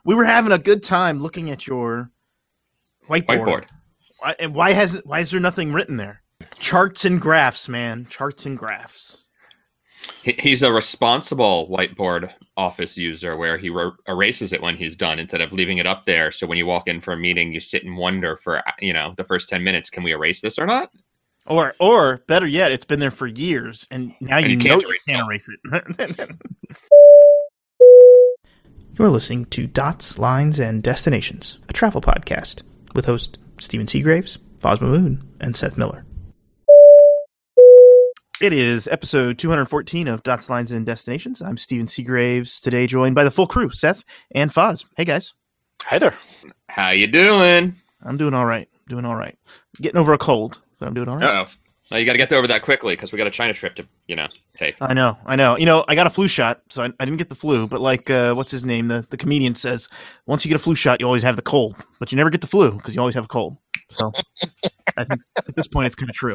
We were having a good time looking at your whiteboard. And why is there nothing written there? Charts and graphs, man. Charts and graphs. He's a responsible whiteboard office user where he erases it when he's done instead of leaving it up there. So when you walk in for a meeting, you sit and wonder for, the first 10 minutes, can we erase this or not? Or better yet, it's been there for years, and now you can't erase it. You're listening to Dots, Lines, and Destinations, a travel podcast with hosts Stephen Seagraves, Fosma Moon, and Seth Miller. It is episode 214 of Dots, Lines, and Destinations. I'm Stephen Seagraves, today joined by the full crew, Seth and Foz. Hey, guys. Hi there. How you doing? I'm doing all right. Getting over a cold, but I'm doing all right. Uh-oh. Well, you got to get over that quickly because we got a China trip to, take. I know. I got a flu shot, so I didn't get the flu. But like, what's his name? The comedian says, once you get a flu shot, you always have the cold, but you never get the flu because you always have a cold. So I think at this point, it's kind of true.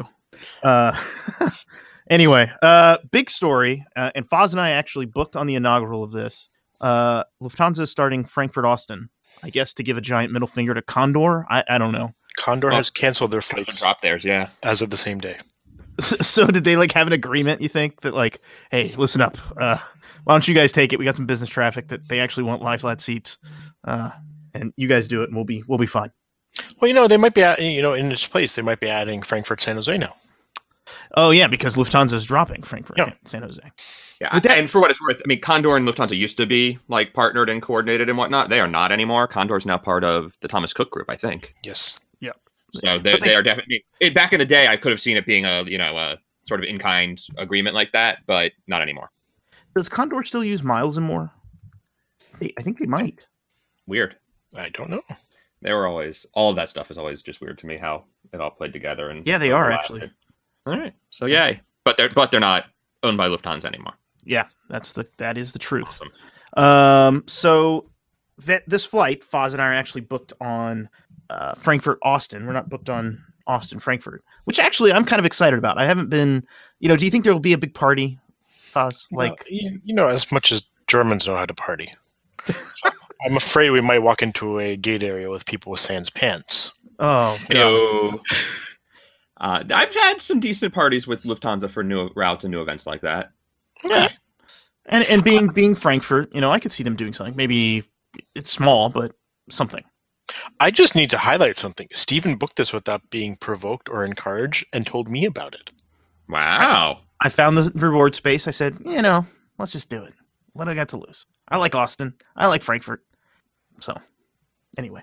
Anyway, big story. And Foz and I actually booked on the inaugural of this. Lufthansa is starting Frankfurt-Austin, I guess, to give a giant middle finger to Condor. I don't know. Condor has canceled their flights. Drop theirs, yeah. As of the same day. So did they have an agreement, you think, that hey, listen up. Why don't you guys take it? We got some business traffic that they actually want lie flat seats. And you guys do it and we'll be fine. Well, they might be in its place, they might be adding Frankfurt San Jose now. Oh yeah, because Lufthansa is dropping Frankfurt San Jose. Yeah, and for what it's worth, Condor and Lufthansa used to be partnered and coordinated and whatnot. They are not anymore. Condor is now part of the Thomas Cook Group, I think. Yes. Yeah. So they are definitely. Back in the day, I could have seen it being a sort of in-kind agreement like that, but not anymore. Does Condor still use miles and more? I think they might. Weird. I don't know. They were always all of that stuff is always just weird to me how it all played together and yeah, they are actually. All right, so yay, but they're not owned by Lufthansa anymore. Yeah, that is the truth. Awesome. So this flight, Foz and I are actually booked on Frankfurt Austin. We're not booked on Austin Frankfurt, which actually I'm kind of excited about. I haven't been. Do you think there will be a big party, Foz? As much as Germans know how to party. I'm afraid we might walk into a gate area with people with sans pants. Oh, God. I've had some decent parties with Lufthansa for new routes and new events like that. Yeah, and being Frankfurt, I could see them doing something. Maybe it's small, but something. I just need to highlight something. Stephen booked this without being provoked or encouraged and told me about it. Wow. I found the reward space. I said, let's just do it. What do I got to lose? I like Austin. I like Frankfurt. So, anyway,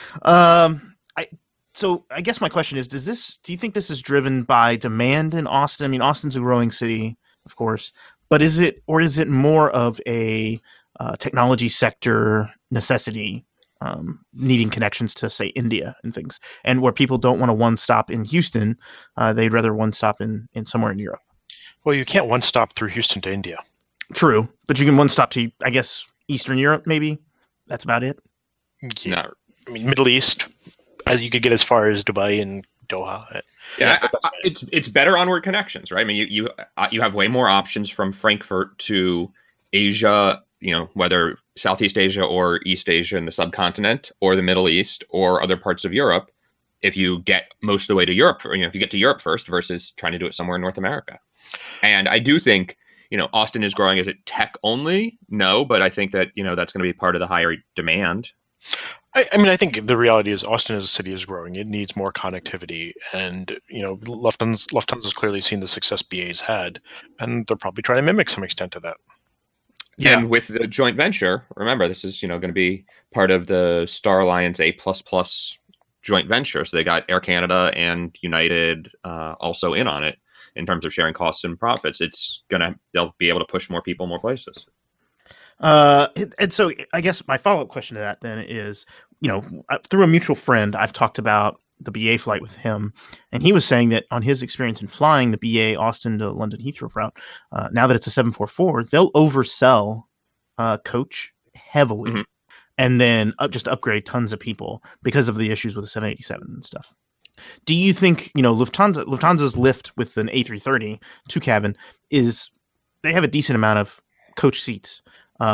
So I guess my question is, do you think this is driven by demand in Austin? I mean, Austin's a growing city, of course, but is it more of a technology sector necessity, needing connections to, say, India and things, and where people don't want a one-stop in Houston, they'd rather one-stop in somewhere in Europe? Well, you can't one-stop through Houston to India. True, but you can one-stop to, I guess, Eastern Europe, maybe? That's about it? Yeah. Middle East. As you could get as far as Dubai and Doha. Yeah, it's better onward connections, right? I mean, you have way more options from Frankfurt to Asia, whether Southeast Asia or East Asia in the subcontinent or the Middle East or other parts of Europe. If you get most of the way to Europe, or, if you get to Europe first versus trying to do it somewhere in North America. And I do think, Austin is growing. Is it tech only? No, but I think that, that's going to be part of the higher demand. I think the reality is Austin as a city is growing. It needs more connectivity. And, Lufthansa's clearly seen the success BA's had, and they're probably trying to mimic some extent of that. Yeah. And with the joint venture, remember, this is, going to be part of the Star Alliance A++ joint venture. So they got Air Canada and United also in on it in terms of sharing costs and profits. They'll be able to push more people more places. And so I guess my follow-up question to that then is, through a mutual friend, I've talked about the BA flight with him, and he was saying that on his experience in flying the BA Austin to London Heathrow route, now that it's a 744, they'll oversell coach heavily, and then just upgrade tons of people because of the issues with the 787 and stuff. Do you think, Lufthansa's lift with an A330 two cabin they have a decent amount of coach seats.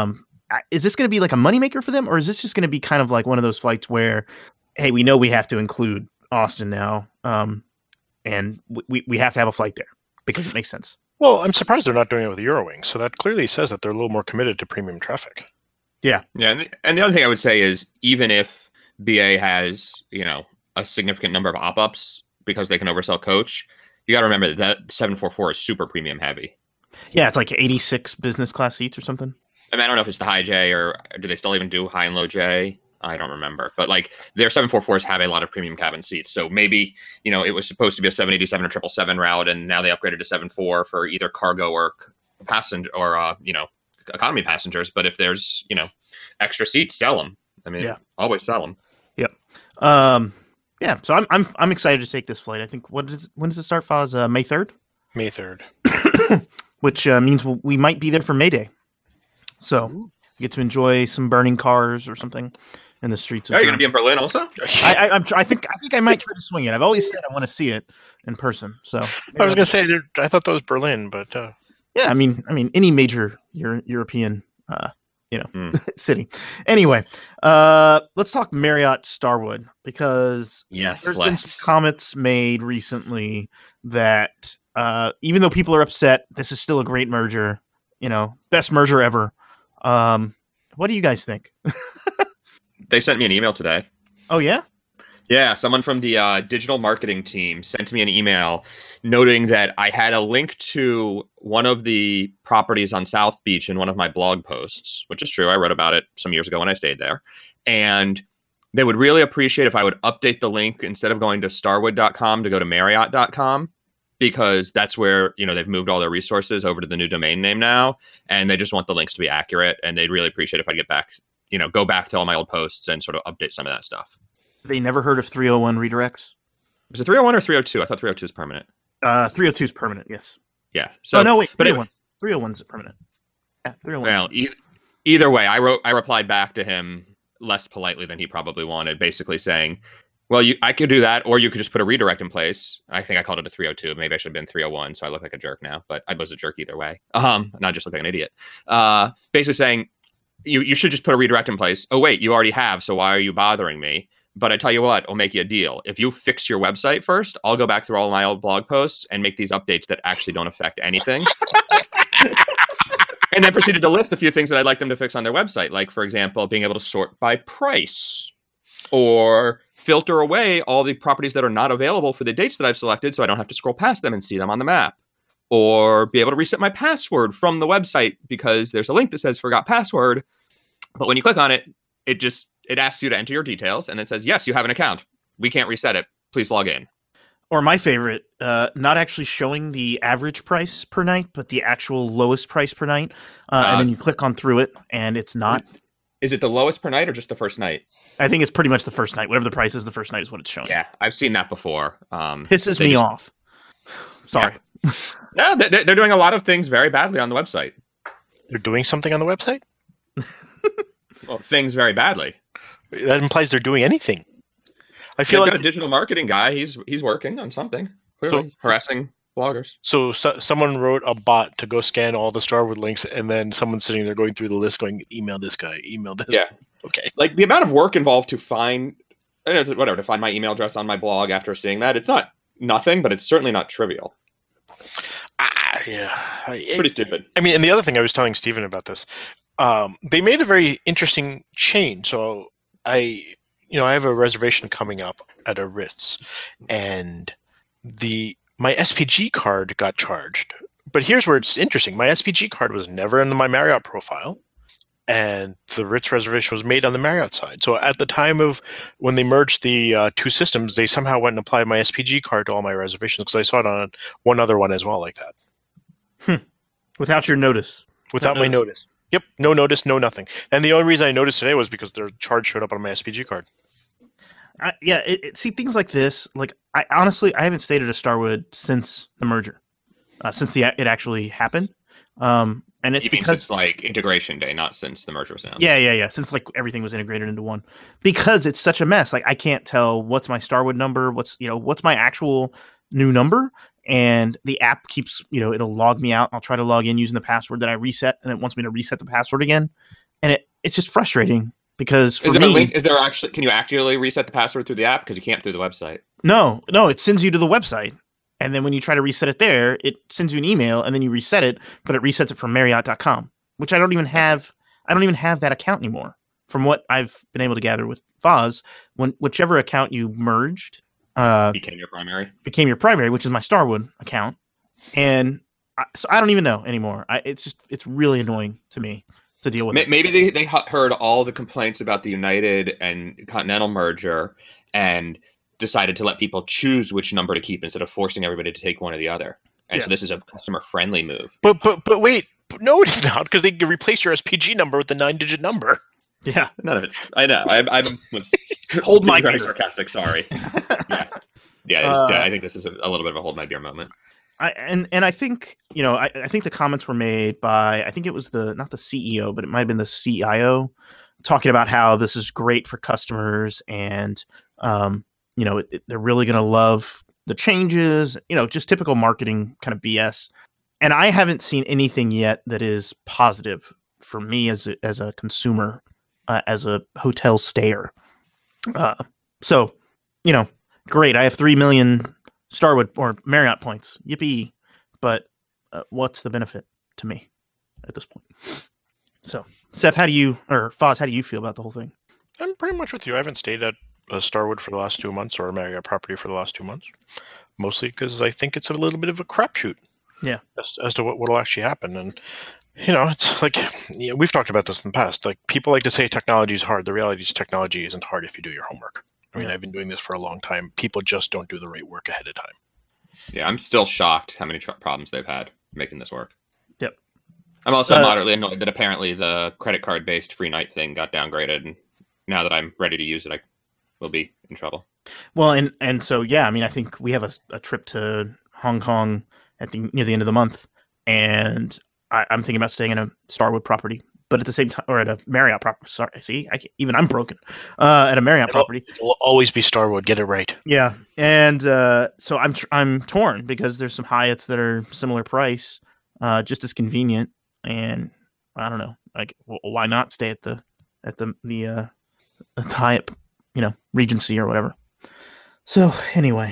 is this going to be like a moneymaker for them, or is this just going to be kind of like one of those flights where, hey, we know we have to include Austin now, and we have to have a flight there because it makes sense. Well, I'm surprised they're not doing it with Eurowings. So that clearly says that they're a little more committed to premium traffic. Yeah, and the other thing I would say is even if BA has a significant number of op-ups because they can oversell coach, you got to remember that 744 is super premium heavy. Yeah, it's like 86 business class seats or something. I mean, I don't know if it's the high J or do they still even do high and low J? I don't remember. But like their 744s have a lot of premium cabin seats. So maybe, it was supposed to be a 787 or 777 route, and now they upgraded to 74 for either cargo or passenger or, economy passengers. But if there's, extra seats, sell them. I mean, always sell them. Yep. Yeah. So I'm excited to take this flight. I think when does it start, Foz? May 3rd? May 3rd. Which means we might be there for May Day. So you get to enjoy some burning cars or something in the streets. Are you going to be in Berlin also? I think I might try to swing it. I've always said I want to see it in person. So I was going to say I thought that was Berlin, but yeah, I mean any major European city. Anyway, let's talk Marriott Starwood because there's been some comments made recently that even though people are upset, this is still a great merger. Best merger ever. What do you guys think? They sent me an email today. Oh, yeah? Yeah, someone from the digital marketing team sent me an email noting that I had a link to one of the properties on South Beach in one of my blog posts, which is true. I wrote about it some years ago when I stayed there. And they would really appreciate if I would update the link instead of going to starwood.com to go to marriott.com. Because that's where, they've moved all their resources over to the new domain name now. And they just want the links to be accurate. And they'd really appreciate if I get back, go back to all my old posts and sort of update some of that stuff. They never heard of 301 redirects? Was it 301 or 302? I thought 302 is permanent. 302 is permanent, yes. Yeah. So, no, wait. 301. 301 is permanent. Yeah, 301. Well, either way, I replied back to him less politely than he probably wanted, basically saying, well, I could do that, or you could just put a redirect in place. I think I called it a 302. Maybe I should have been 301, so I look like a jerk now. But I was a jerk either way. Not just look like an idiot. Basically saying, you should just put a redirect in place. Oh, wait, you already have, so why are you bothering me? But I tell you what, I'll make you a deal. If you fix your website first, I'll go back through all my old blog posts and make these updates that actually don't affect anything. And then proceeded to list a few things that I'd like them to fix on their website. Like, for example, being able to sort by price. Or filter away all the properties that are not available for the dates that I've selected so I don't have to scroll past them and see them on the map. Or be able to reset my password from the website because there's a link that says forgot password. But when you click on it, it asks you to enter your details and then says, yes, you have an account. We can't reset it. Please log in. Or my favorite, not actually showing the average price per night, but the actual lowest price per night. And then you click on through it and it's not. Is it the lowest per night or just the first night? I think it's pretty much the first night. Whatever the price is, the first night is what it's showing. Yeah, I've seen that before. Pisses me off. Sorry. Yeah, they're doing a lot of things very badly on the website. They're doing something on the website? Well, things very badly. That implies they're doing anything. I feel They've like got a digital marketing guy. He's working on something. Clearly, harassing bloggers. So someone wrote a bot to go scan all the Starwood links, and then someone's sitting there going through the list, going, "Email this guy, email this." Yeah. guy. Okay. Like the amount of work involved to find, to find my email address on my blog after seeing that. It's not nothing, but it's certainly not trivial. Yeah. Pretty stupid. I mean, and the other thing I was telling Stephen about this, they made a very interesting change. So I have a reservation coming up at a Ritz, and my SPG card got charged. But here's where it's interesting. My SPG card was never in my Marriott profile, and the Ritz reservation was made on the Marriott side. So at the time of when they merged the two systems, they somehow went and applied my SPG card to all my reservations because I saw it on one other one as well like that. Without your notice. Without my notice. Yep, no notice, no nothing. And the only reason I noticed today was because their charge showed up on my SPG card. See, things like this, like I haven't stayed at a Starwood since the merger, since it actually happened. And it's You mean because since like integration day, not since the merger was announced. Yeah. Since like everything was integrated into one, because it's such a mess. Like I can't tell what's my Starwood number, what's my actual new number, and the app keeps it'll log me out. I'll try to log in using the password that I reset, and it wants me to reset the password again. and it's just frustrating because for Is there me, a link? Is there actually? Can you actually reset the password through the app? Because you can't through the website. no, it sends you to the website. And then when you try to reset it there, it sends you an email and then you reset it, but it resets it from Marriott.com, which I don't even have that account anymore. From what I've been able to gather with Foz, whichever account you merged Became your primary. became your primary, which is my Starwood account. And so I don't even know anymore. It's really annoying to me to deal with. Maybe they heard all the complaints about the United and Continental merger and decided to let people choose which number to keep instead of forcing everybody to take one or the other. And so this is a customer-friendly move. But wait, no, it is not, because they can replace your SPG number with the 9-digit number. Yeah, none of it. I know. I'm hold my very beer. sarcastic. Sorry. I think this is a little bit of a hold my beer moment. I think I think the comments were made by, I think it was not the CEO, but it might have been the CIO, talking about how this is great for customers and they're really going to love the changes. Just typical marketing kind of BS. And I haven't seen anything yet that is positive for me as a consumer, as a hotel stayer. So, great. I have 3 million Starwood or Marriott points. Yippee. But what's the benefit to me at this point? So, Seth, Foz, how do you feel about the whole thing? I'm pretty much with you. I haven't stayed at a Starwood for the last 2 months or a Marriott property for the last 2 months. Mostly because I think it's a little bit of a crapshoot. Yeah. As to what will actually happen. And, it's like, we've talked about this in the past. Like, people like to say technology is hard. The reality is technology isn't hard if you do your homework. I mean, I've been doing this for a long time. People just don't do the right work ahead of time. Yeah, I'm still shocked how many problems they've had making this work. Yep. I'm also moderately annoyed that apparently the credit card-based free night thing got downgraded, and now that I'm ready to use it, I will be in trouble. Well, and so, yeah, I mean, I think we have a trip to Hong Kong near the end of the month, and I'm thinking about staying in a Starwood property, but at the same time, or at a Marriott property. Sorry, see, I'm broken. At a Marriott property, it'll always be Starwood. Get it right. Yeah, and so I'm torn because there's some Hyatts that are similar price, just as convenient, and I don't know, like, why not stay at the Hyatt, Regency or whatever. So anyway.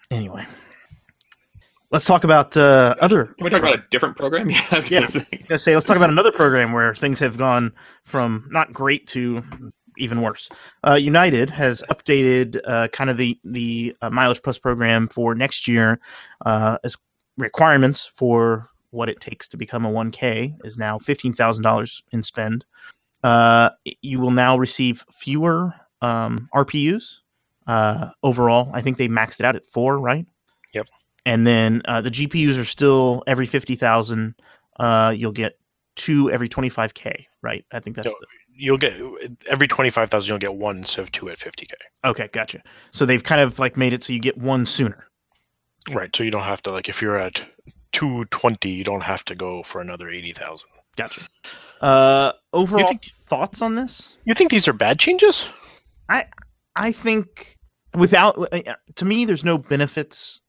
Let's talk about other. Can we talk about a different program? Yeah. I was gonna say, let's talk about another program where things have gone from not great to even worse. United has updated kind of the Mileage Plus program for next year, as requirements for what it takes to become a 1K is now $15,000 in spend. You will now receive fewer RPUs overall. I think they maxed it out at 4, right? Yep. And then the GPUs are still every 50,000. You'll get 2 every 25K, right? I think that's you'll get every 25,000. You'll get 1 instead of 2 at 50K. Okay, gotcha. So they've kind of like made it so you get 1 sooner. Right. So you don't have to, like, if you're at 220, you don't have to go for another 80,000. Gotcha. Overall thoughts on this? You think these are bad changes? I think to me, there's no benefits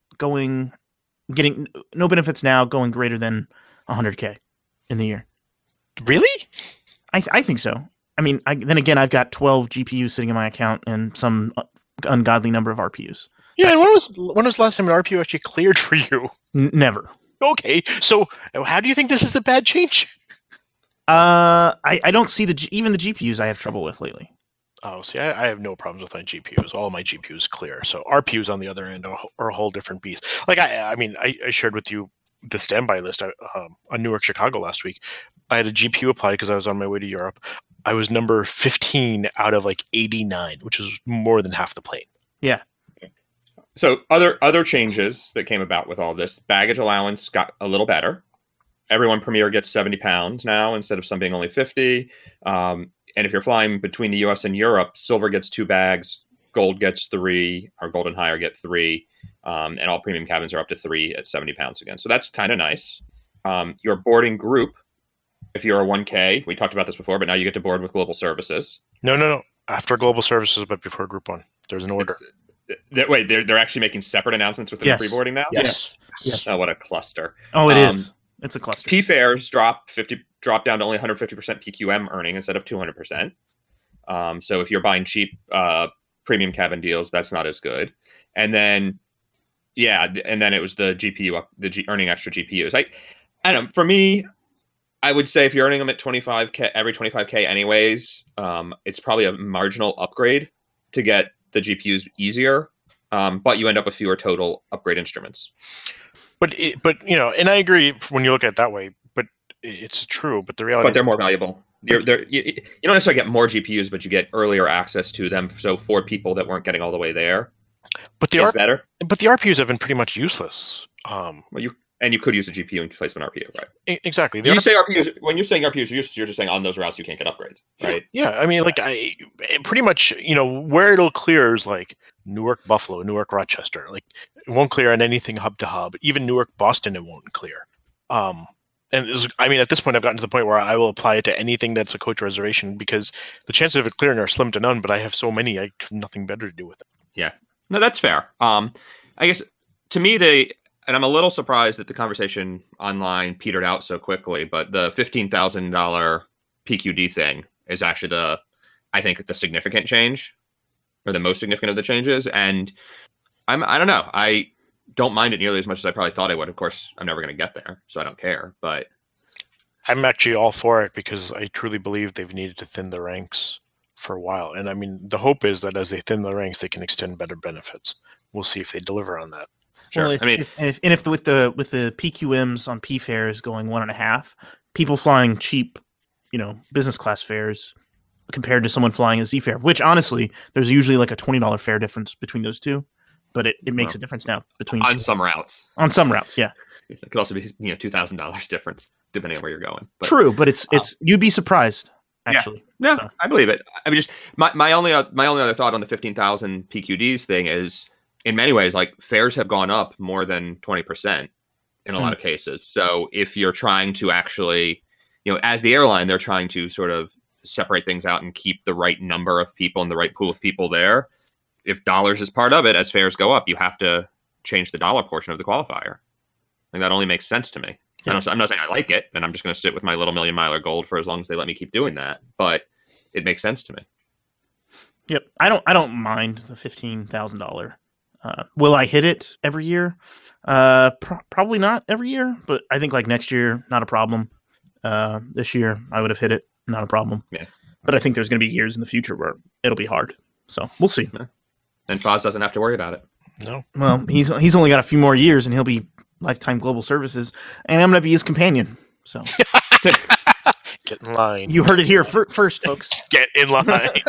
no benefits now going greater than 100K in the year. Really? I think so. I mean, then again, I've got 12 GPUs sitting in my account and some ungodly number of RPUs. Yeah, and when was the last time an RPU actually cleared for you? Never. Okay, so how do you think this is a bad change? I don't see even the GPUs I have trouble with lately. Oh, see, I have no problems with my GPUs. All of my GPUs clear. So RPUs on the other end are a whole different beast. Like, I mean, I shared with you the standby list on Newark, Chicago last week. I had a GPU applied because I was on my way to Europe. I was number 15 out of like 89, which is more than half the plane. Yeah. So other changes that came about with all this, baggage allowance got a little better. Everyone Premier gets 70 pounds now instead of some being only 50. And if you're flying between the U.S. and Europe, silver gets 2 bags, gold gets 3, or gold and higher get 3, and all premium cabins are up to 3 at 70 pounds again. So that's kind of nice. Your boarding group, if you're a 1K, we talked about this before, but now you get to board with Global Services. No. After Global Services, but before Group 1. There's an order. They're actually making separate announcents within the pre-boarding now? Yes. Oh, what a cluster. Oh, it is. It's a cluster. P fares drop down to only 150% PQM earning instead of 200%. So if you're buying cheap premium cabin deals, that's not as good. And then it was the GPU earning extra GPUs. I don't know. For me, I would say if you're earning them at 25K every 25K anyways, it's probably a marginal upgrade to get the GPUs easier, but you end up with fewer total upgrade instruments. But and I agree when you look at it that way. But it's true. But the reality, but they're more valuable. You don't necessarily get more GPUs, but you get earlier access to them. So for people that weren't getting all the way there, but it's better. But the RPUs have been pretty much useless. You could use a GPU in place of an RPU, right? Exactly. When you're saying RPUs, you're just saying on those routes you can't get upgrades, right? Yeah, I mean, pretty much, where it'll clear is like Newark, Buffalo, Newark, Rochester. Like, it won't clear on anything hub to hub. Even Newark, Boston, it won't clear. And at this point, I've gotten to the point where I will apply it to anything that's a coach reservation because the chances of it clearing are slim to none. But I have so many, I have nothing better to do with it. Yeah, no, that's fair. I guess to me, and I'm a little surprised that the conversation online petered out so quickly, but the $15,000 PQD thing is actually I think the significant change, or the most significant of the changes. And I don't know. I don't mind it nearly as much as I probably thought I would. Of course, I'm never going to get there, so I don't care. But I'm actually all for it because I truly believe they've needed to thin the ranks for a while. And I mean, the hope is that as they thin the ranks, they can extend better benefits. We'll see if they deliver on that. Sure. Well, if with the PQMs on P fares going 1.5, people flying cheap, business class fares compared to someone flying a Z fare, which honestly, there's usually like a $20 fare difference between those two, but it makes a difference now between some routes. On some routes, yeah. It could also be $2,000 difference depending on where you're going. But, true, but it's you'd be surprised actually. Yeah, so. I believe it. I mean, just my only other thought on the 15,000 PQDs thing is, in many ways, like fares have gone up more than 20% in a lot of cases. So if you're trying to actually, as the airline, they're trying to sort of separate things out and keep the right number of people and the right pool of people there. If dollars is part of it, as fares go up, you have to change the dollar portion of the qualifier. Like that only makes sense to me. Yeah. I'm not saying I like it, and I'm just going to sit with my little million miler gold for as long as they let me keep doing that. But it makes sense to me. Yep, I don't mind the $15,000. Will I hit it every year? Probably not every year, but I think like next year, not a problem. This year, I would have hit it, not a problem. Yeah. But I think there's going to be years in the future where it'll be hard. So we'll see. Yeah. And Foz doesn't have to worry about it. No. Well, he's only got a few more years, and he'll be lifetime global services, and I'm going to be his companion. So get in line. You heard it here first, folks. Get in line.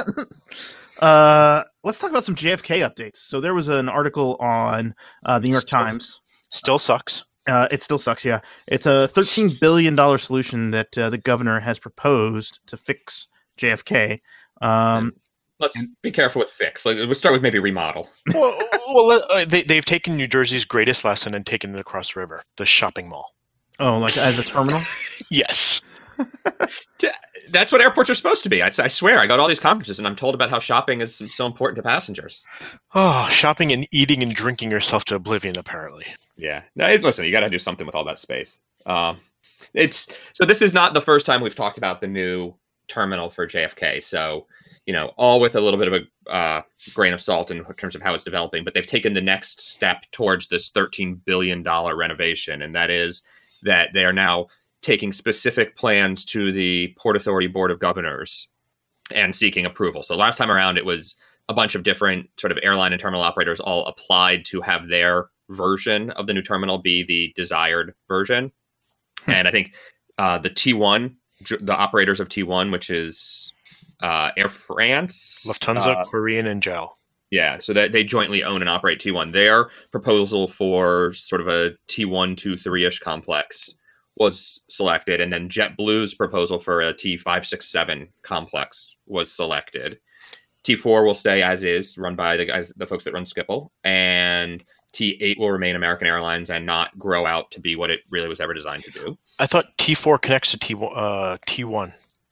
Let's talk about some JFK updates. So there was an article on the New York Times. Still sucks. It still sucks, yeah. It's a $13 billion solution that the governor has proposed to fix JFK. Let's be careful with fix. We'll start with maybe remodel. They've taken New Jersey's greatest lesson and taken it across the river, the shopping mall. Oh, like as a terminal? Yes. That's what airports are supposed to be. I swear, I go to all these conferences and I'm told about how shopping is so important to passengers. Oh, shopping and eating and drinking yourself to oblivion, apparently. Yeah. Listen, you got to do something with all that space. So this is not the first time we've talked about the new terminal for JFK. So, all with a little bit of a grain of salt in terms of how it's developing. But they've taken the next step towards this $13 billion renovation. And that is that they are now taking specific plans to the Port Authority Board of Governors and seeking approval. So last time around, it was a bunch of different sort of airline and terminal operators all applied to have their version of the new terminal be the desired version. And I think the T1, the operators of T1, which is Air France, Lufthansa, Korean, and JAL. Yeah, so that they jointly own and operate T1. Their proposal for sort of a T1, 2, 3-ish complex was selected, and then JetBlue's proposal for a T567 complex was selected. T4 will stay as is, run by the folks that run Schiphol, and T8 will remain American Airlines and not grow out to be what it really was ever designed to do. I thought T4 connects to T1.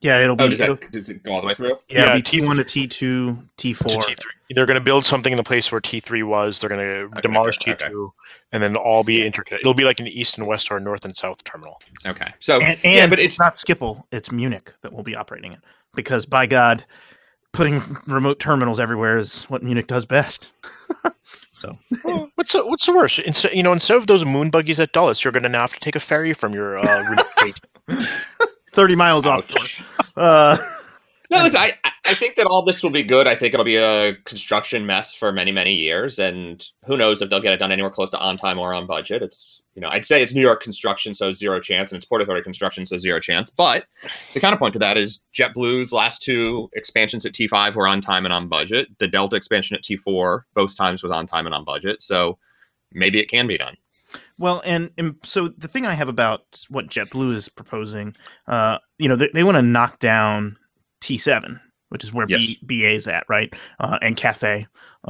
Yeah, it'll be. Does it go all the way through? Yeah, it'll Yeah, be T1 to T2, T4. to T3. They're going to build something in the place where T3 was. They're going to demolish T2, and then all be interconnected. It'll be like an east and west or north and south terminal. Okay. So but it's not Schiphol. It's Munich that we'll be operating it because, by God, putting remote terminals everywhere is what Munich does best. So, well, what's the worst? Instead of those moon buggies at Dulles, you're going to now have to take a ferry from your retreat. 30 miles Ouch. off. No, listen, I think that all this will be good. I think it'll be a construction mess for many, many years, and who knows if they'll get it done anywhere close to on time or on budget. It's, I'd say it's New York construction, so zero chance, and it's Port Authority construction, so zero chance. But the counterpoint to that is JetBlue's last two expansions at T5 were on time and on budget. The Delta expansion at T4 both times was on time and on budget, so maybe it can be done. Well, and so the thing I have about what JetBlue is proposing, they want to knock down T7, which is where BA is at, right? And Cathay.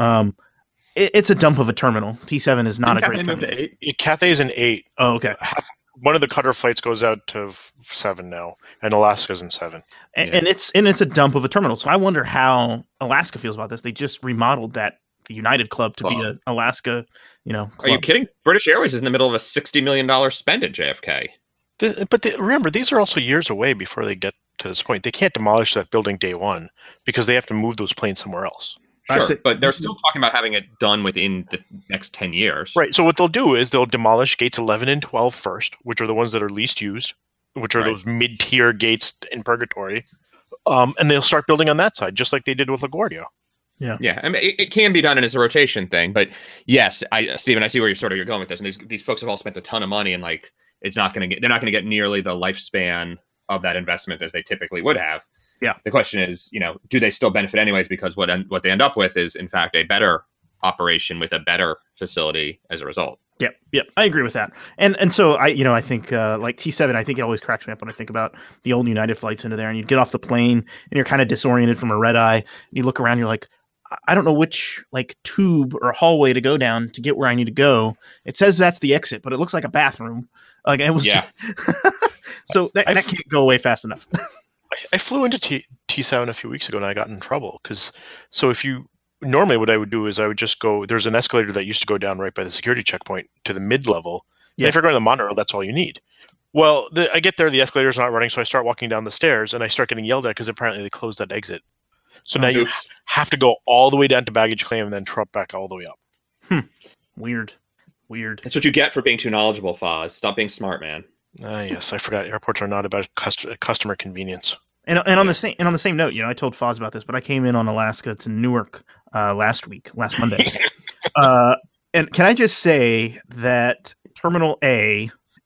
It's a dump of a terminal. T7 is not a great terminal. To 8? Cathay is an 8. Oh, okay. One of the Qatar flights goes out to 7 now, and Alaska's in 7. And it's a dump of a terminal. So I wonder how Alaska feels about this. They just remodeled the United Club to be an Alaska, club. Are you kidding? British Airways is in the middle of a $60 million spend at JFK. Remember, these are also years away before they get to this point. They can't demolish that building day one because they have to move those planes somewhere else. Sure, but they're still talking about having it done within the next 10 years. Right. So what they'll do is they'll demolish gates 11 and 12 first, which are the ones that are least used, which are those mid-tier gates in purgatory. And they'll start building on that side, just like they did with LaGuardia. Yeah. I mean, it can be done, and it's a rotation thing. But yes, Stephen, I see where you're going with this. And these folks have all spent a ton of money, and they're not going to get nearly the lifespan of that investment as they typically would have. Yeah. The question is, do they still benefit anyways? Because what they end up with is, in fact, a better operation with a better facility as a result. Yep. I agree with that. And so I think like T7, I think it always cracks me up when I think about the old United flights into there, and you get off the plane and you're kind of disoriented from a red eye, and you look around, you're like, I don't know which tube or hallway to go down to get where I need to go. It says that's the exit, but it looks like a bathroom. It was. Yeah. So that can't go away fast enough. I flew into T7 a few weeks ago and I got in trouble normally what I would do is I would just go, there's an escalator that used to go down right by the security checkpoint to the mid-level. Yeah. And if you're going to the monorail, that's all you need. Well, I get there, the escalator's not running, so I start walking down the stairs and I start getting yelled at because apparently they closed that exit. So now you have to go all the way down to baggage claim and then trot back all the way up. Weird. That's what you get for being too knowledgeable, Foz. Stop being smart, man. Yes, I forgot. Airports are not about customer convenience. And on the same note, I told Foz about this, but I came in on Alaska to Newark last Monday. And can I just say that Terminal A,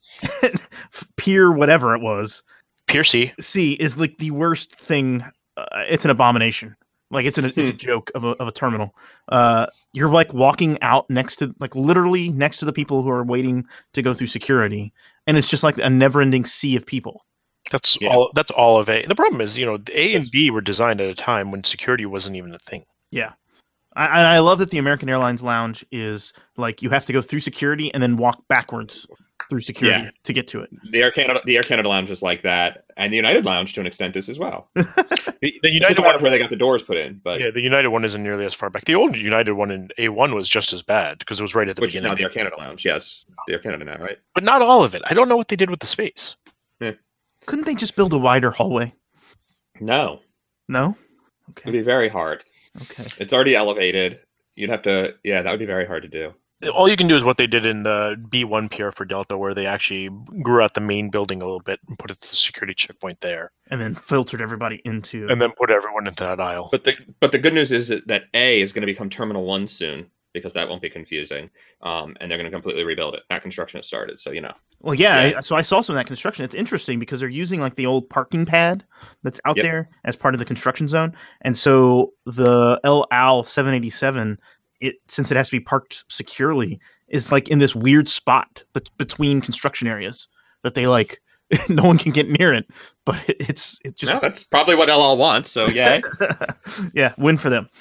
Pier whatever it was, Pier C is the worst thing. It's an abomination. It's a joke of a terminal. You're walking out literally next to the people who are waiting to go through security, and it's just like a never-ending sea of people. That's all of A. The problem is, A and B were designed at a time when security wasn't even a thing. Yeah. I love that the American Airlines Lounge is you have to go through security and then walk backwards through security to get to it. The Air Canada Lounge is like that, and the United Lounge to an extent is as well. the United one where they got the doors put in, but the United one isn't nearly as far back. The old United one in A1 was just as bad because it was right at the beginning. Now the Air Canada Lounge, yes, the Air Canada now, right? But not all of it. I don't know what they did with the space. Yeah. Couldn't they just build a wider hallway? No. Okay. It'd be very hard. Okay. It's already elevated. You'd have to, that would be very hard to do. All you can do is what they did in the B1 pier for Delta, where they actually grew out the main building a little bit and put it to the security checkpoint there. And then filtered everybody into... And then put everyone into that aisle. But the good news is that A is going to become Terminal 1 soon, because that won't be confusing. And they're going to completely rebuild it. That construction has started, so Well, yeah. So I saw some of that construction. It's interesting because they're using the old parking pad that's out there as part of the construction zone. And so the El Al 787... since it has to be parked securely, is in this weird spot between construction areas that they no one can get near it. But it's just no, that's probably what LL wants. So yeah, win for them.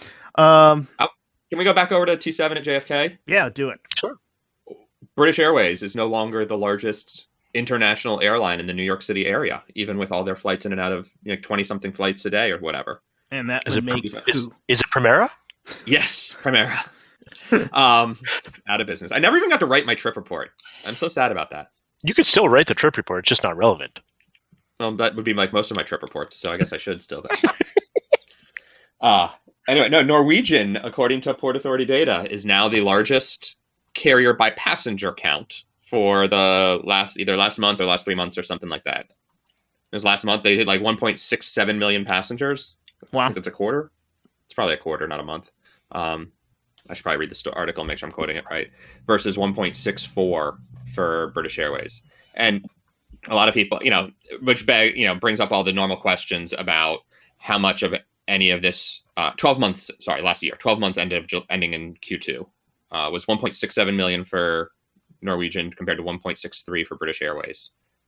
Can we go back over to T7 at JFK? Yeah, do it. Sure. British Airways is no longer the largest international airline in the New York City area, even with all their flights in and out of 20-something flights a day or whatever. And that Is would it make is it Primera? Yes, Primera. Out of business. I never even got to write my trip report. I'm so sad about that. You could still write the trip report, it's just not relevant. That would be like most of my trip reports, so I guess I should still. Anyway, no, Norwegian, according to Port Authority data, is now the largest carrier by passenger count for the either last month or last 3 months or something like that. It was last month, they did like 1.67 million passengers. Wow. I think it's a quarter. It's probably a quarter, not a month. I should probably read the article and make sure I'm quoting it right. Versus 1.64 for British Airways. And a lot of people, which brings up all the normal questions about how much of any of this 12 months ending in Q2 was 1.67 million for Norwegian compared to 1.63 for British Airways.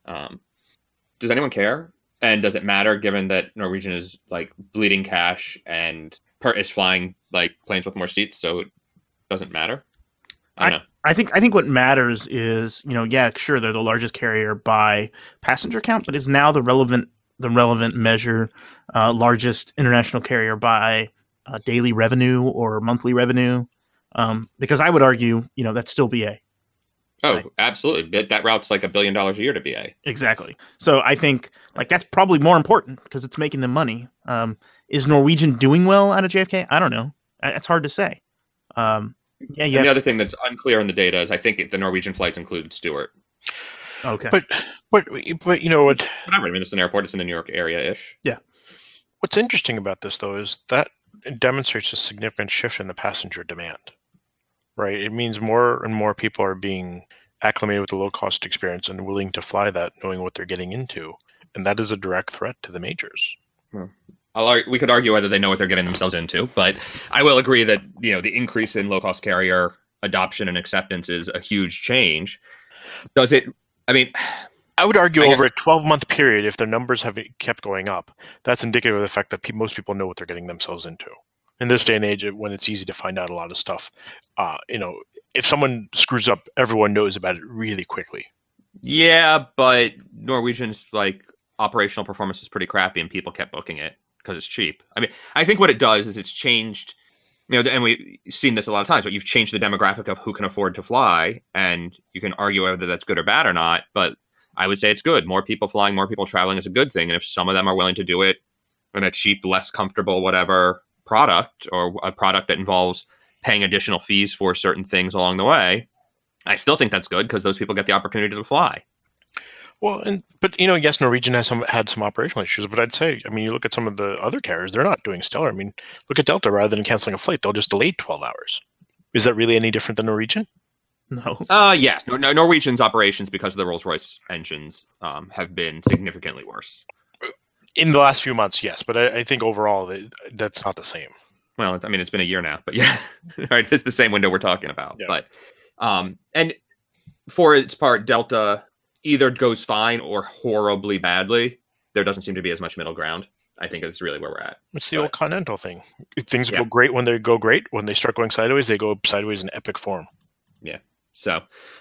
Does anyone care? And does it matter given that Norwegian is like bleeding cash and is flying like planes with more seats, so it doesn't matter? I don't know. I think what matters is, sure, they're the largest carrier by passenger count, but is now the relevant measure, largest international carrier by daily revenue or monthly revenue. Because I would argue, that's still BA. Oh, right. Absolutely. That route's like $1 billion a year to BA. Exactly. So I think that's probably more important because it's making them money. Is Norwegian doing well out of JFK? I don't know. It's hard to say. And the other thing that's unclear in the data is I think the Norwegian flights include Stewart. Okay. But you know what? Whatever. I mean, it's an airport. It's in the New York area-ish. Yeah. What's interesting about this, though, is that it demonstrates a significant shift in the passenger demand. Right? It means more and more people are being acclimated with the low-cost experience and willing to fly that, knowing what they're getting into. And that is a direct threat to the majors. We could argue whether they know what they're getting themselves into, but I will agree that the increase in low-cost carrier adoption and acceptance is a huge change. Does it? I mean, I would argue over a 12-month period, if their numbers have kept going up, that's indicative of the fact that most people know what they're getting themselves into. In this day and age, when it's easy to find out a lot of stuff, if someone screws up, everyone knows about it really quickly. Yeah, but Norwegian's operational performance is pretty crappy, and people kept booking it because it's cheap. I mean, I think what it does is it's changed, and we've seen this a lot of times, but you've changed the demographic of who can afford to fly, and you can argue whether that's good or bad or not, but I would say it's good. More people flying, more people traveling is a good thing, and if some of them are willing to do it in a cheap, less comfortable, whatever product, or a product that involves paying additional fees for certain things along the way, I still think that's good because those people get the opportunity to fly. Well, but yes, Norwegian had some operational issues, but I'd say, you look at some of the other carriers, they're not doing stellar. Look at Delta. Rather than canceling a flight, they'll just delay 12 hours. Is that really any different than Norwegian? No. Yes. Norwegian's operations, because of the Rolls-Royce engines, have been significantly worse. In the last few months, yes, but I think overall that's not the same. Well, it's been a year now, but yeah, right. It's the same window we're talking about. Yeah. But and for its part, Delta either goes fine or horribly badly. There doesn't seem to be as much middle ground. I think is really where we're at. It's the old Continental thing. Things go great when they go great. When they start going sideways, they go sideways in epic form. Yeah. So,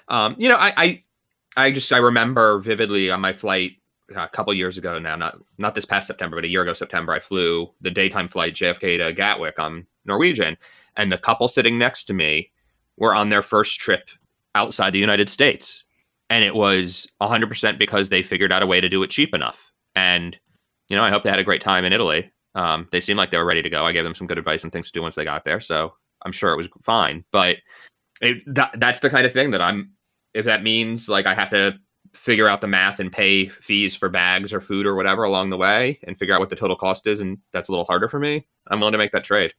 I remember vividly on my flight a couple years ago now, not this past September, but a year ago September, I flew the daytime flight JFK to Gatwick on Norwegian, and the couple sitting next to me were on their first trip outside the United States. And it was 100% because they figured out a way to do it cheap enough. And, I hope they had a great time in Italy. They seemed like they were ready to go. I gave them some good advice and things to do once they got there. So I'm sure it was fine. But that's the kind of thing that if that means I have to figure out the math and pay fees for bags or food or whatever along the way and figure out what the total cost is, and that's a little harder for me, I'm willing to make that trade.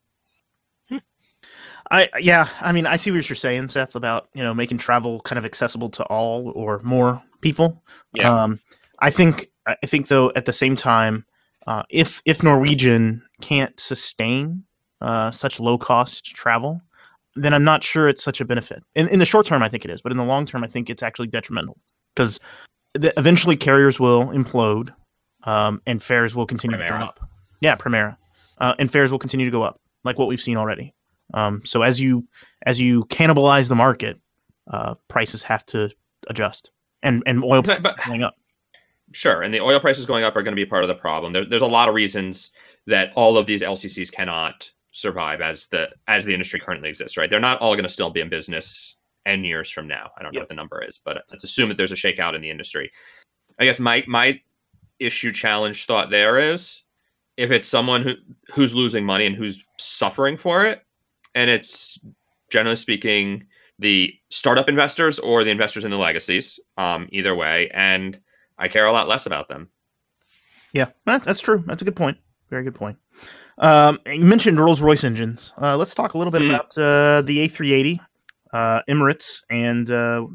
I see what you're saying, Seth, about making travel kind of accessible to all or more people. Yeah. I think though at the same time, if Norwegian can't sustain such low cost travel, then I'm not sure it's such a benefit. In the short term, I think it is, but in the long term, I think it's actually detrimental because eventually carriers will implode, and fares will continue to go up. Yeah, Primera, and fares will continue to go up, like what we've seen already. So as you cannibalize the market, prices have to adjust, and oil But, prices going up. sure, and the oil prices going up are going to be part of the problem. There's a lot of reasons that all of these LCCs cannot survive as the industry currently exists. Right, they're not all going to still be in business 10 years from now. I don't know what the number is, but let's assume that there's a shakeout in the industry. I guess my issue challenge thought there is if it's someone who's losing money and who's suffering for it, and it's generally speaking the startup investors or the investors in the legacies, either way, and I care a lot less about them. Yeah, that's true. That's a good point. Very good point. You mentioned Rolls-Royce engines. Let's talk a little bit about the A380, Emirates, and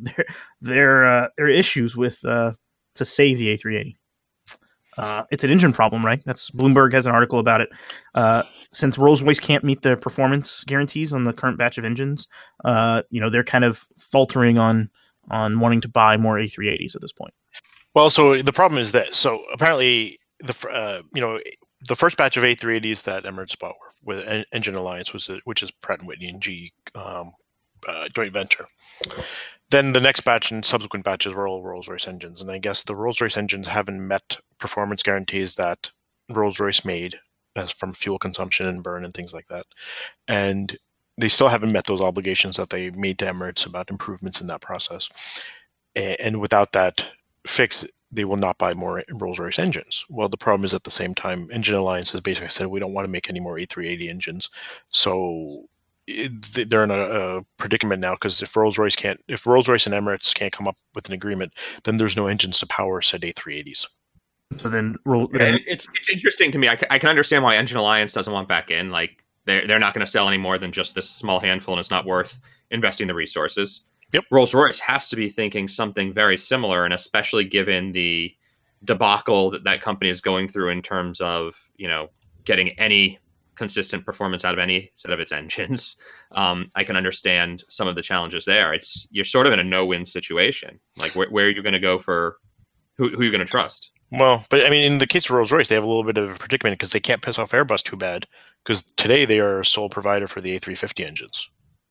their issues with to save the A380. It's an engine problem, right? Bloomberg has an article about it. Since Rolls-Royce can't meet the performance guarantees on the current batch of engines, they're kind of faltering on wanting to buy more A380s at this point. Well, so the problem is that apparently the first batch of A380s that Emirates bought with Engine Alliance which is Pratt & Whitney and GE joint venture. Then the next batch and subsequent batches were all Rolls-Royce engines, and I guess the Rolls-Royce engines haven't met performance guarantees that Rolls-Royce made, as from fuel consumption and burn and things like that, and they still haven't met those obligations that they made to Emirates about improvements in that process. And without that fix, they will not buy more Rolls-Royce engines. Well, the problem is at the same time, Engine Alliance has basically said we don't want to make any more A380 engines, so they're in a predicament now because if Rolls-Royce and Emirates can't come up with an agreement, then there's no engines to power said A380s. So then, it's interesting to me. I can understand why Engine Alliance doesn't want back in. Like they're not going to sell any more than just this small handful, and it's not worth investing the resources. Yep. Rolls-Royce has to be thinking something very similar, and especially given the debacle that company is going through in terms of getting any consistent performance out of any set of its engines. I can understand some of the challenges there. You're sort of in a no-win situation. Like where are you going to go for who are you going to trust? Well, but I mean, in the case of Rolls-Royce, they have a little bit of a predicament because they can't piss off Airbus too bad because today they are a sole provider for the A350 engines.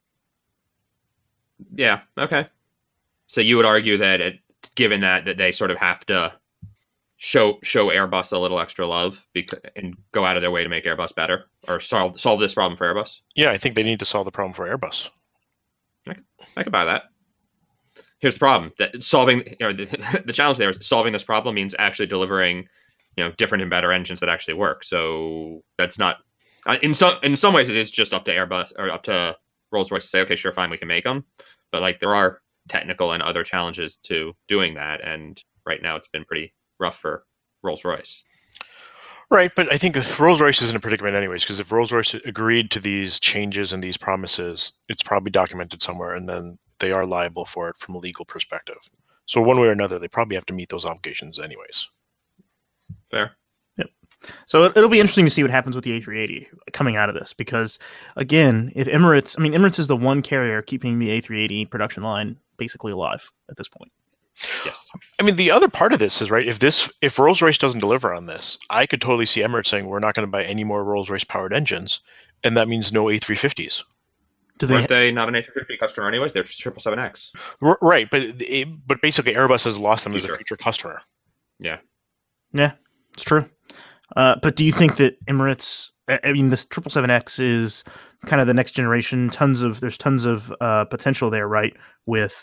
Yeah. Okay. So you would argue that given that they sort of have to show Airbus a little extra love and go out of their way to make Airbus better or solve this problem for Airbus? Yeah, I think they need to solve the problem for Airbus. I could buy that. Here's the problem: that solving the challenge there is solving this problem means actually delivering different and better engines that actually work. So that's not in some ways it is just up to Airbus or up to Rolls-Royce to say, okay, sure, fine, we can make them. But like there are technical and other challenges to doing that, and right now it's been pretty rough for Rolls-Royce. Right, but I think Rolls-Royce is in a predicament anyways, because if Rolls-Royce agreed to these changes and these promises, it's probably documented somewhere, and then they are liable for it from a legal perspective. So one way or another, they probably have to meet those obligations anyways. Fair. Yep. So it'll be interesting to see what happens with the A380 coming out of this, because again, if Emirates is the one carrier keeping the A380 production basically alive at this point. Yes. I mean, the other part of this is, right, if Rolls-Royce doesn't deliver on this, I could totally see Emirates saying we're not going to buy any more Rolls-Royce powered engines, and that means no A350s. Weren't they not an A350 customer anyways? They're just 777X. Right, but basically Airbus has lost them as a future customer. Yeah. Yeah, it's true. But do you think that Emirates, this 777X is kind of the next generation? There's tons of potential there, right? With,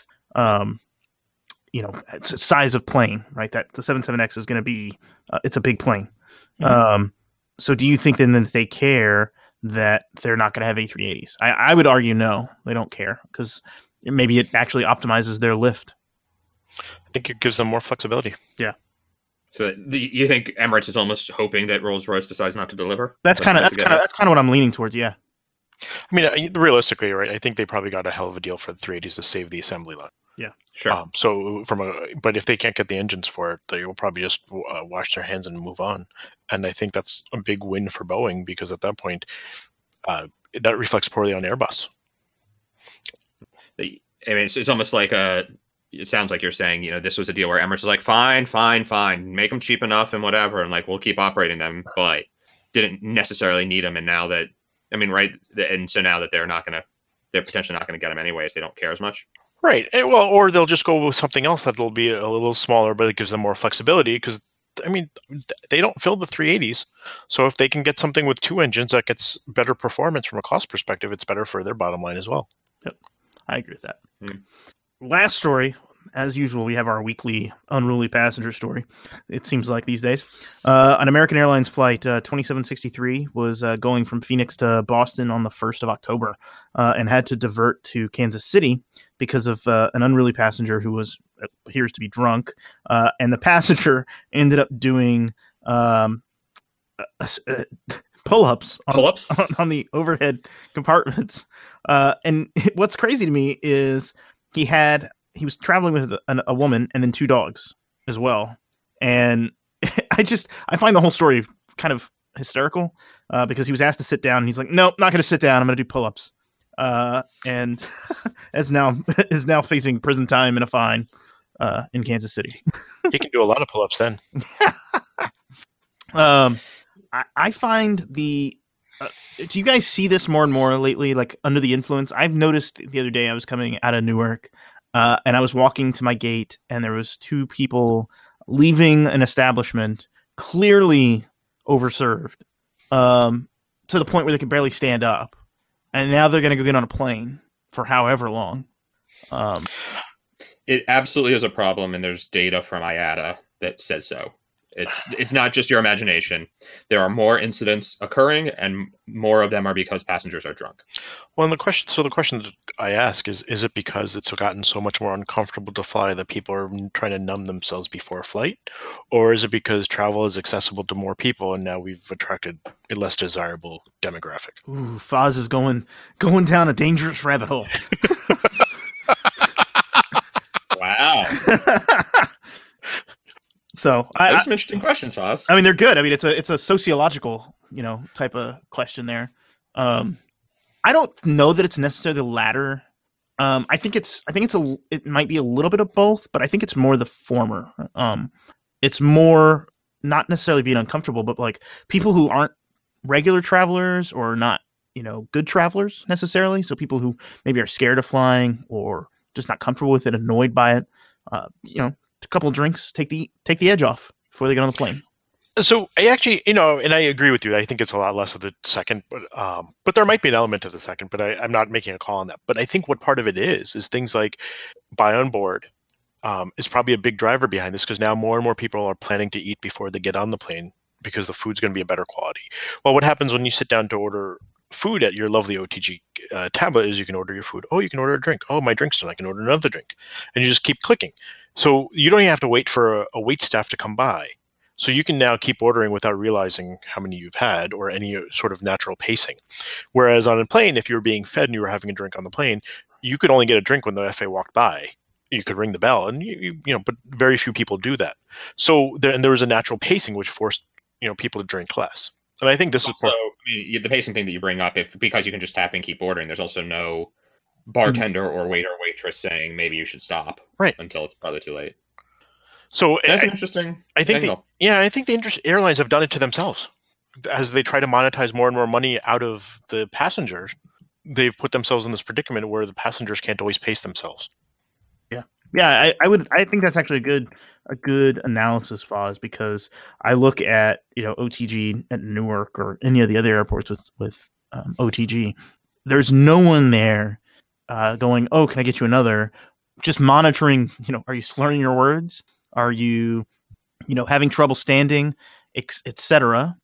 it's size of plane, right? That the 77X is going to be, it's a big plane. Mm-hmm. So do you think then that they care that they're not going to have A380s? I would argue no, they don't care, because maybe it actually optimizes their lift. I think it gives them more flexibility. Yeah. So you think Emirates is almost hoping that Rolls-Royce decides not to deliver? That's kind of what I'm leaning towards. Yeah. I mean, realistically, right? I think they probably got a hell of a deal for the 380s to save the assembly line. Yeah, sure. But if they can't get the engines for it, they will probably just wash their hands and move on. And I think that's a big win for Boeing, because at that point, that reflects poorly on Airbus. It's almost like it sounds like you're saying, this was a deal where Emirates was like, fine, make them cheap enough and whatever, and like we'll keep operating them, but didn't necessarily need them. And now that, right, and so now that they're potentially not going to get them anyways, they don't care as much. Right. Well, or they'll just go with something else that'll be a little smaller, but it gives them more flexibility because, I mean, they don't fill the 380s. So if they can get something with two engines that gets better performance from a cost perspective, it's better for their bottom line as well. Yep. I agree with that. Last story. As usual, we have our weekly unruly passenger story, it seems like these days. An American Airlines flight 2763 was going from Phoenix to Boston on the 1st of October and had to divert to Kansas City because of an unruly passenger who appears to be drunk. And the passenger ended up doing pull-ups on the overhead compartments. And what's crazy to me is he was traveling with a woman and then two dogs as well. And I find the whole story kind of hysterical because he was asked to sit down and he's like, nope, not going to sit down. I'm going to do pull-ups. And is now facing prison time and a fine in Kansas City. He can do a lot of pull-ups then. I find do you guys see this more and more lately, like under the influence? I've noticed the other day I was coming out of Newark and I was walking to my gate and there was two people leaving an establishment clearly overserved to the point where they could barely stand up. And now they're going to go get on a plane for however long. It absolutely is a problem, and there's data from IATA that says so. It's not just your imagination. There are more incidents occurring, and more of them are because passengers are drunk. Well, the question that I ask is it because it's gotten so much more uncomfortable to fly that people are trying to numb themselves before a flight? Or is it because travel is accessible to more people and now we've attracted a less desirable demographic? Ooh, Foz is going down a dangerous rabbit hole. Wow. So there's some interesting questions, Foz. I mean, they're good. I mean, it's a sociological, type of question there. I don't know that it's necessarily the latter. I think it might be a little bit of both, but I think it's more the former. It's more not necessarily being uncomfortable, but like people who aren't regular travelers or not, good travelers necessarily. So people who maybe are scared of flying or just not comfortable with it, annoyed by it. A couple of drinks, take the edge off before they get on the plane. So I actually, and I agree with you. I think it's a lot less of the second, but there might be an element of the second. But I'm not making a call on that. But I think what part of it is things like buy on board is probably a big driver behind this because now more and more people are planning to eat before they get on the plane because the food's going to be a better quality. Well, what happens when you sit down to order food at your lovely OTG tablet is you can order your food. Oh, you can order a drink. Oh, my drink's done. I can order another drink, and you just keep clicking. So you don't even have to wait for a wait staff to come by. So you can now keep ordering without realizing how many you've had or any sort of natural pacing. Whereas on a plane, if you were being fed and you were having a drink on the plane, you could only get a drink when the FA walked by. You could ring the bell, and but very few people do that. So there was a natural pacing which forced people to drink less. And I think this also, the pacing thing that you bring up, because you can just tap and keep ordering, there's also no bartender or waiter or waitress saying maybe you should stop until it's probably too late. So that's an interesting angle. I think the airlines have done it to themselves as they try to monetize more and more money out of the passengers. They've put themselves in this predicament where the passengers can't always pace themselves. Yeah. I think that's actually a good analysis, Foz, because I look at OTG at Newark or any of the other airports with OTG. There's no one there going, oh, can I get you another? Just monitoring, are you slurring your words? Are you, having trouble standing, et cetera?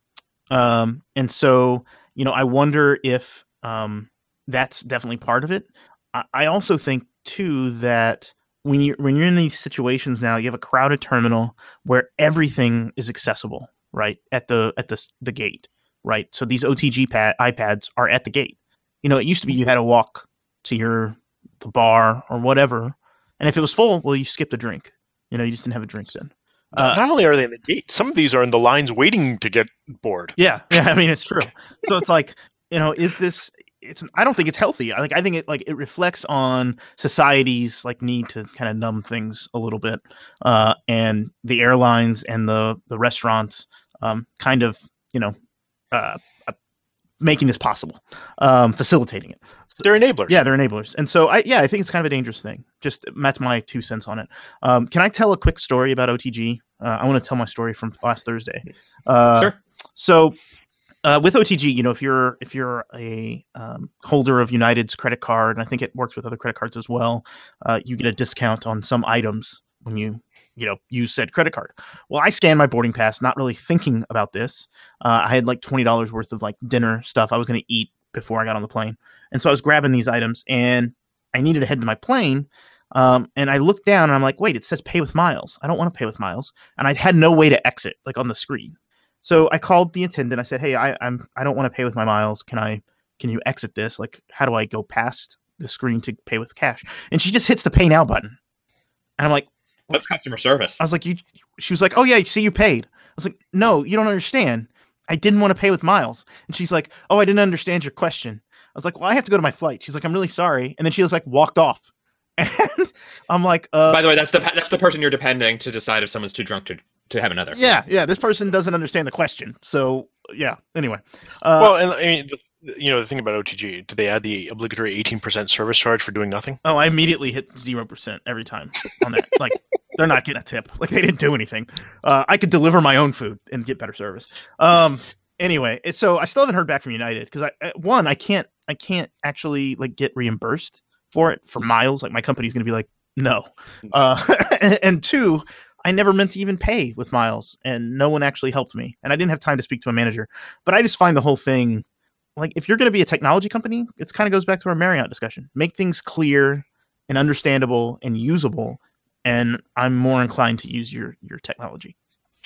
And so, I wonder if that's definitely part of it. I also think, too, that when you're in these situations now, you have a crowded terminal where everything is accessible, right, at the gate, right? So these OTG iPads are at the gate. It used to be you had to walk to the bar or whatever, and if it was full, well, you skipped a drink. You just didn't have a drink then. Not only are they in the gate, some of these are in the lines waiting to get board. Yeah. I mean, it's true. So it's like, is this? I don't think it's healthy. I think it reflects on society's need to kind of numb things a little bit, and the airlines and the restaurants kind of making this possible, facilitating it. They're enablers. Yeah, they're enablers. And so I think it's kind of a dangerous thing. Just that's my 2 cents on it. Can I tell a quick story about OTG? I want to tell my story from last Thursday. Sure. So with OTG, if you're a holder of United's credit card, and I think it works with other credit cards as well, you get a discount on some items when you use said credit card. Well, I scanned my boarding pass, not really thinking about this. I had like $20 worth of like dinner stuff I was going to eat before I got on the plane. And so I was grabbing these items and I needed to head to my plane. And I looked down and I'm like, wait, it says pay with miles. I don't want to pay with miles. And I had no way to exit like on the screen. So I called the attendant. I said, hey, I don't want to pay with my miles. Can you exit this? Like, how do I go past the screen to pay with cash? And she just hits the pay now button. And I'm like, that's customer service. I was like, she was like, oh yeah, see, you paid. I was like, no, you don't understand. I didn't want to pay with miles. And she's like, oh, I didn't understand your question. I was like, well, I have to go to my flight. She's like, I'm really sorry. And then she was like, walked off. And I'm like, by the way, that's the person you're depending to decide if someone's too drunk to have another. Yeah. This person doesn't understand the question. So yeah. Anyway. Well, and I mean, the thing about OTG, did they add the obligatory 18% service charge for doing nothing? Oh, I immediately hit 0% every time on that. Like, they're not getting a tip. Like, they didn't do anything. I could deliver my own food and get better service. Anyway, so I still haven't heard back from United because I can't actually like get reimbursed for it for miles. Like, my company's going to be like, no. And 2, I never meant to even pay with miles, and no one actually helped me. And I didn't have time to speak to a manager. But I just find the whole thing, like, if you're going to be a technology company, it kind of goes back to our Marriott discussion. Make things clear and understandable and usable, and I'm more inclined to use your technology.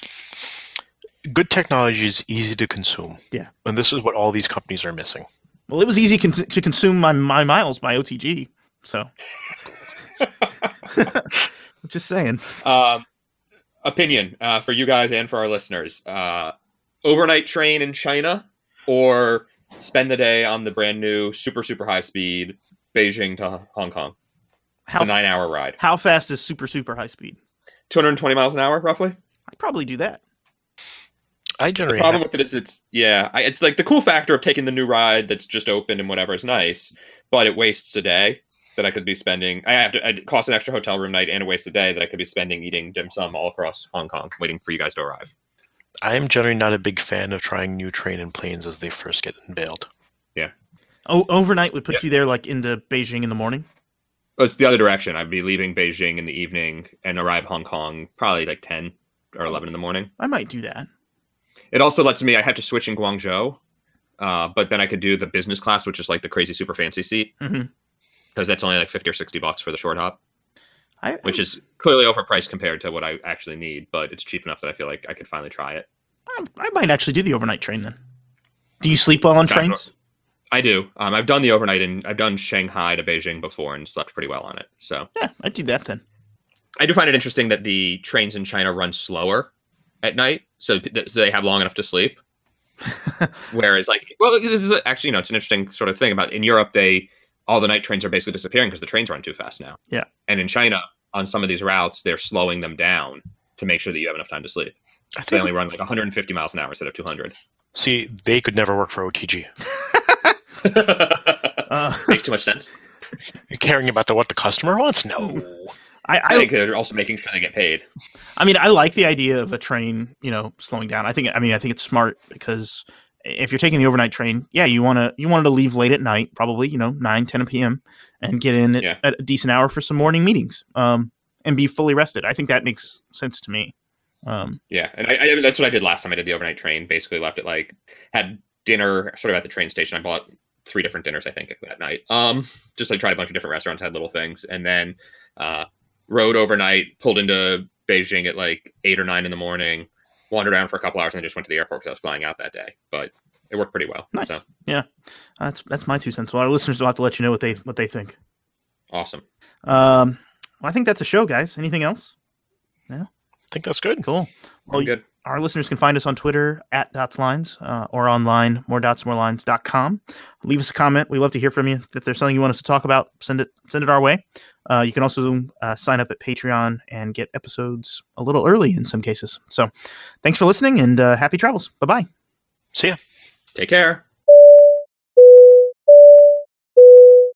Good technology is easy to consume. Yeah. And this is what all these companies are missing. Well, it was easy to consume my miles by OTG, so. Just saying. Opinion for you guys and for our listeners. Overnight train in China or spend the day on the brand new super, super high speed Beijing to Hong Kong. It's a 9-hour ride. How fast is super, super high speed? 220 miles an hour, roughly. I'd probably do that. The problem with it is it's like the cool factor of taking the new ride that's just opened and whatever is nice, but it wastes a day that I could be spending. It costs an extra hotel room night and it wastes a day that I could be spending eating dim sum all across Hong Kong, waiting for you guys to arrive. I am generally not a big fan of trying new train and planes as they first get unveiled. Yeah. Oh, overnight would put you there like into Beijing in the morning? Well, it's the other direction. I'd be leaving Beijing in the evening and arrive Hong Kong probably like 10 or 11 in the morning. I might do that. It also lets me, I have to switch in Guangzhou, but then I could do the business class, which is like the crazy super fancy seat. Mm-hmm. Because that's only like $50 or $60 for the short hop, which is clearly overpriced compared to what I actually need, but it's cheap enough that I feel like I could finally try it. I might actually do the overnight train then. Do you sleep well on trains? I do. I've done the overnight, and I've done Shanghai to Beijing before and slept pretty well on it. So yeah, I'd do that then. I do find it interesting that the trains in China run slower at night, so they have long enough to sleep. Whereas, this is actually, it's an interesting sort of thing about in Europe, all the night trains are basically disappearing because the trains run too fast now. Yeah. And in China, on some of these routes, they're slowing them down to make sure that you have enough time to sleep. So they only run like 150 miles an hour instead of 200. See, they could never work for OTG. Makes too much sense. You're caring about what the customer wants? No. I think they're also making sure they get paid. I mean, I like the idea of a train, slowing down. I think it's smart because if you're taking the overnight train, yeah, you wanted to leave late at night, probably 9, 10 p.m. and get in at a decent hour for some morning meetings, and be fully rested. I think that makes sense to me. Yeah, and I that's what I did last time I did the overnight train. Basically, left at had dinner sort of at the train station. I bought 3 different dinners, I think, that night. Just tried a bunch of different restaurants, had little things, and then rode overnight, pulled into Beijing at 8 or 9 in the morning, wandered around for a couple hours, and then just went to the airport because I was flying out that day. But it worked pretty well. Nice. So. Yeah, that's my 2 cents. Well, our listeners will have to let you know what they think. Awesome. Well, I think that's a show, guys. Anything else? Yeah, I think that's good. Cool. Well, good. Our listeners can find us on Twitter @DotsLines or online moredotsmorelines.com. Leave us a comment. We love to hear from you. If there's something you want us to talk about, send it our way. You can also sign up at Patreon and get episodes a little early in some cases. So thanks for listening and happy travels. Bye-bye. See ya. Take care.